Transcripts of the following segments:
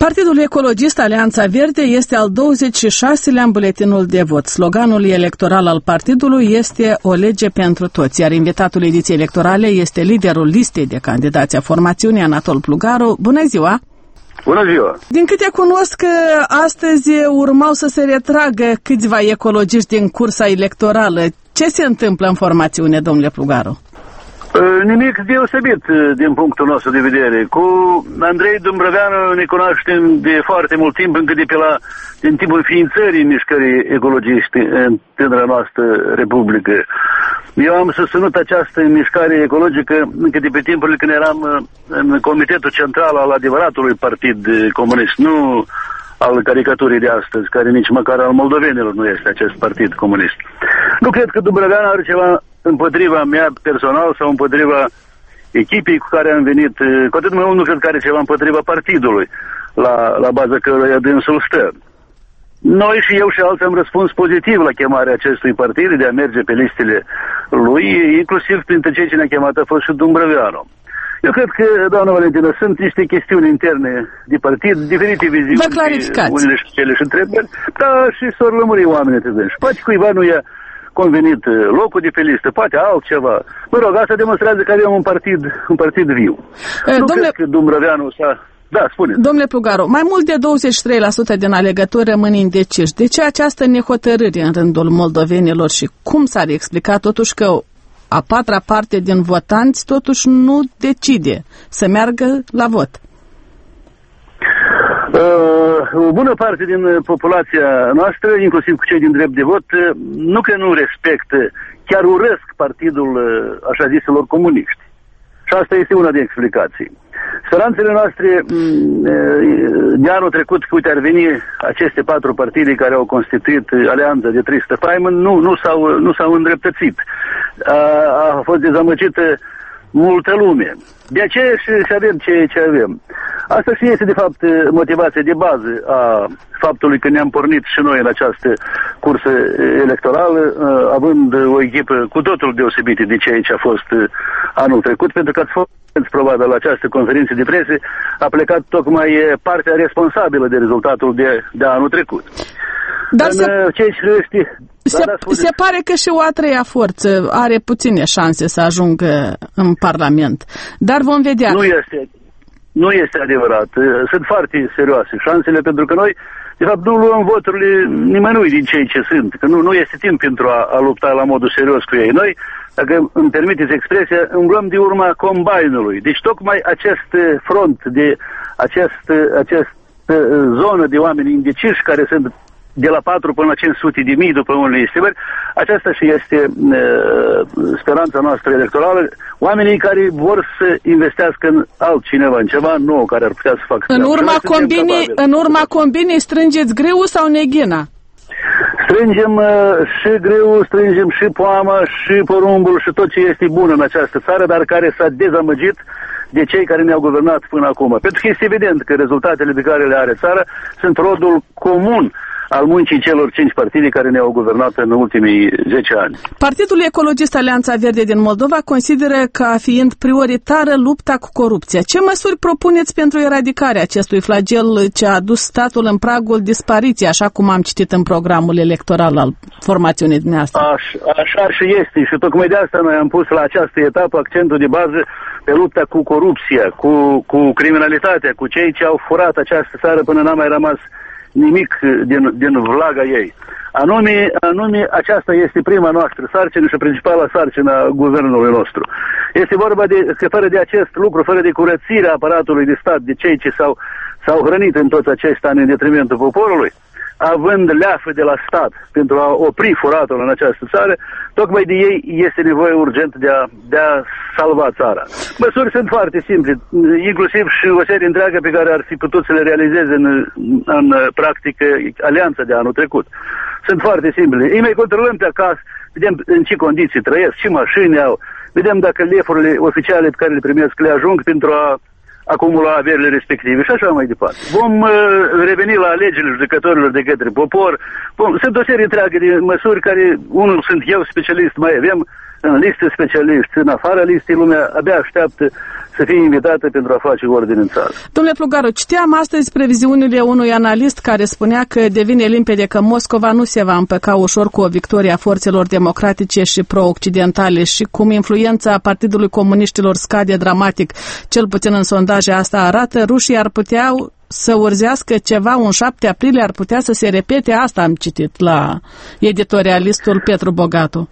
Partidul Ecologist Alianța Verde este al 26-lea în buletinul de vot. Sloganul electoral al partidului este o lege pentru toți, iar invitatul ediției electorale este liderul listei de candidați a formațiunii, Anatol Plugaru. Bună ziua! Bună ziua! Din câte cunosc, astăzi urmau să se retragă câțiva ecologiști din cursa electorală. Ce se întâmplă în formațiune, domnule Plugaru? Nimic deosebit din punctul nostru de vedere. Cu Andrei Dumbrăveanu ne cunoaștem de foarte mult timp, încă din timpul înființării mișcării ecologiste în tânăra noastră Republică. Eu am susținut această mișcare ecologică încă de pe timpurile când eram în Comitetul Central al adevăratului Partid Comunist, nu al caricaturii de astăzi, care nici măcar al moldovenilor nu este acest Partid Comunist. Nu cred că Dumbrăveanu are ceva împotriva mea personal sau împotriva echipei cu care am venit, cu atât mai mult nu cred că are ceva împotriva partidului la baza căruia dânsul stă. Noi și eu și alții am răspuns pozitiv la chemarea acestui partid de a merge pe listele lui, inclusiv printre cei ce ne-a chemat a fost și Dumbrăveanu. Eu cred că, doamna Valentina, sunt niște chestiuni interne de partid, diferite viziuni. Vă clarificați. Unele și cele și întrebări, dar și s-or lămuri oamenii de dânși. Poate cuiva nu i-a convenit locul de pe listă, poate altceva. Mă rog, asta demonstrează că avem un partid viu. Nu cred că Dumbrăveanu s-a... Da, spune. Domnule Plugaru, mai mult de 23% din alegători rămân indeciși. De ce această nehotărâre în rândul moldovenilor și cum s-ar explica totuși că a patra parte din votanți totuși nu decide să meargă la vot? O bună parte din populația noastră, inclusiv cu cei din drept de vot, nu că nu respectă, chiar urăsc partidul așa ziselor comuniști. Și asta este una din explicații. Speranțele noastre de anul trecut, că uite ar veni aceste patru partide care au constituit alianța de 300 faimă, nu s-au îndreptățit. A fost dezamăgită multă lume. De aceea și avem ce avem. Asta și este, de fapt, motivația de bază a faptului că ne-am pornit și noi în această cursă electorală, având o echipă cu totul deosebită de ceea ce a fost anul trecut, pentru că ați fost, probabil, la această conferință de presă, a plecat tocmai partea responsabilă de rezultatul de anul trecut. Dar se pare că și o a treia forță are puține șanse să ajungă în Parlament. Dar vom vedea. Nu este adevărat. Sunt foarte serioase șansele, pentru că noi, de fapt, nu luăm voturile nimănui din cei ce sunt. Că nu este timp pentru a lupta la modul serios cu ei. Noi, dacă îmi permiteți expresia, îmblăm de urma combinului. Deci tocmai acest front, de această zonă de oameni indeciși care sunt de la 4 până la 500 de mii după unele estimări, aceasta și este speranța noastră electorală, oamenii care vor să investească în altcineva, în ceva nou care ar putea să facă. În urma combinei strângeți grâu sau neghina? Strângem și grâu, strângem și poama, și porumbul și tot ce este bun în această țară, dar care s-a dezamăgit de cei care ne-au guvernat până acum. Pentru că este evident că rezultatele pe care le are țara sunt rodul comun al muncii celor 5 partide care ne-au guvernat în ultimii 10 ani. Partidul Ecologist Alianța Verde din Moldova consideră ca fiind prioritară lupta cu corupția. Ce măsuri propuneți pentru eradicarea acestui flagel ce a dus statul în pragul dispariției, așa cum am citit în programul electoral al formațiunii dumneavoastră? Așa și este, și tocmai de asta noi am pus la această etapă accentul de bază pe lupta cu corupția, cu criminalitatea, cu cei ce au furat această țară până n-a mai rămas nimic din vlaga ei. Anume, aceasta este prima noastră sarcină și principala sarcină a guvernului nostru. Este vorba că fără de acest lucru, fără de curățirea aparatului de stat, de cei ce s-au hrănit în toți acești ani în detrimentul poporului, având leafă de la stat pentru a opri furatul în această țară, tocmai de ei este nevoie urgent de a salva țara. Măsuri sunt foarte simple, inclusiv și o serie întreagă pe care ar fi putut să le realizeze în practică alianța de anul trecut. Sunt foarte simple. Ei mai controlăm pe acasă, vedem în ce condiții trăiesc, ce mașini au, vedem dacă lefurile oficiale pe care le primesc le ajung pentru a acumula averile respective și așa mai departe. Vom reveni la alegerile judecătorilor de către popor. Sunt o serie întreagă de măsuri care, unul sunt eu specialist, mai avem în liste specialiști, în afara listei, lumea abia așteaptă să fie invitată pentru a face ordine în țară. Domnule Plugaru, citeam astăzi previziunile unui analist care spunea că devine limpede că Moscova nu se va împăca ușor cu o victorie a forțelor democratice și pro-occidentale și cum influența Partidului Comuniștilor scade dramatic, cel puțin în sondaje asta arată, rușii ar putea să urzească ceva, un 7 aprilie ar putea să se repete, asta am citit la editorialistul Petru Bogatu.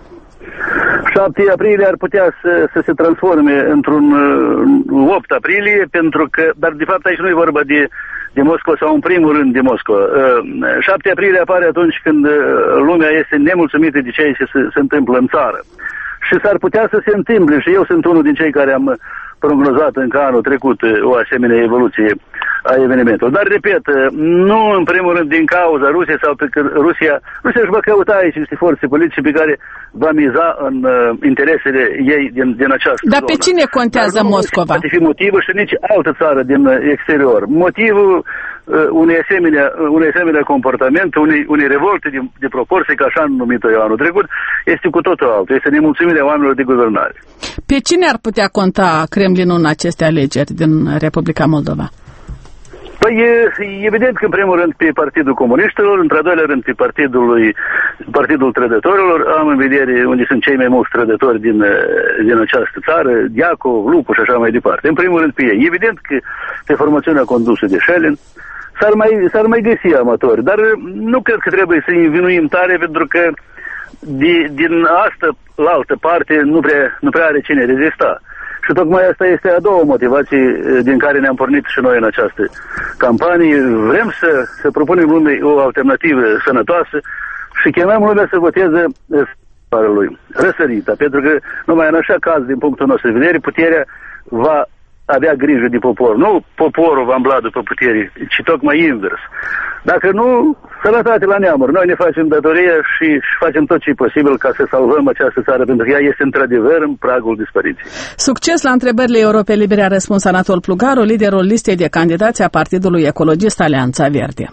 7 aprilie ar putea să se transforme într-un 8 aprilie, pentru că, dar de fapt aici nu e vorba de Moscova sau în primul rând de Moscova. 7 aprilie apare atunci când lumea este nemulțumită de ceea ce se întâmplă în țară. Și s-ar putea să se întâmple, și eu sunt unul din cei care am prognozat încă anul trecut o asemenea evoluție a evenimentelor. Dar, repet, nu în primul rând din cauza Rusiei sau pe că Rusia își va căuta aici niște forțe politice pe care va miza în interesele ei din această Dar zonă. pe cine contează Moscova? Poate fi motivul și nici altă țară din exterior. Motivul unei asemenea comportament, unei revolte de proporție, ca așa numit-o eu anul trecut, este cu totul altul. Este nemulțumirea oamenilor de guvernare. Pe cine ar putea conta Kremlinul în aceste alegeri din Republica Moldova? Păi e evident că în primul rând pe Partidul Comuniștilor, într-al doilea rând pe Partidul Trădătorilor, am în vedere unde sunt cei mai mulți trădători din această țară, Diacov, Lupu și așa mai departe. În primul rând pe ei. Evident că pe formațiunea condusă de Șelin s-ar mai găsi amatori, dar nu cred că trebuie să învinuim tare, pentru că din asta la altă parte nu prea are cine rezista. Și tocmai asta este a doua motivație din care ne-am pornit și noi în această campanie. Vrem să propunem lumii o alternativă sănătoasă și chemăm lumea să voteze lui răsărita, pentru că numai în așa caz, din punctul nostru de vedere, puterea va avea grijă de popor. Nu poporul va îmbla după putere, ci tocmai invers. Dacă nu, sănătate la neamuri. Noi ne facem datoria și facem tot ce e posibil ca să salvăm această țară, pentru că ea este într-adevăr în pragul dispariției. Succes la întrebările Europe Libere, a răspuns Anatol Plugaru, liderul listei de candidați a Partidului Ecologist Alianța Verde.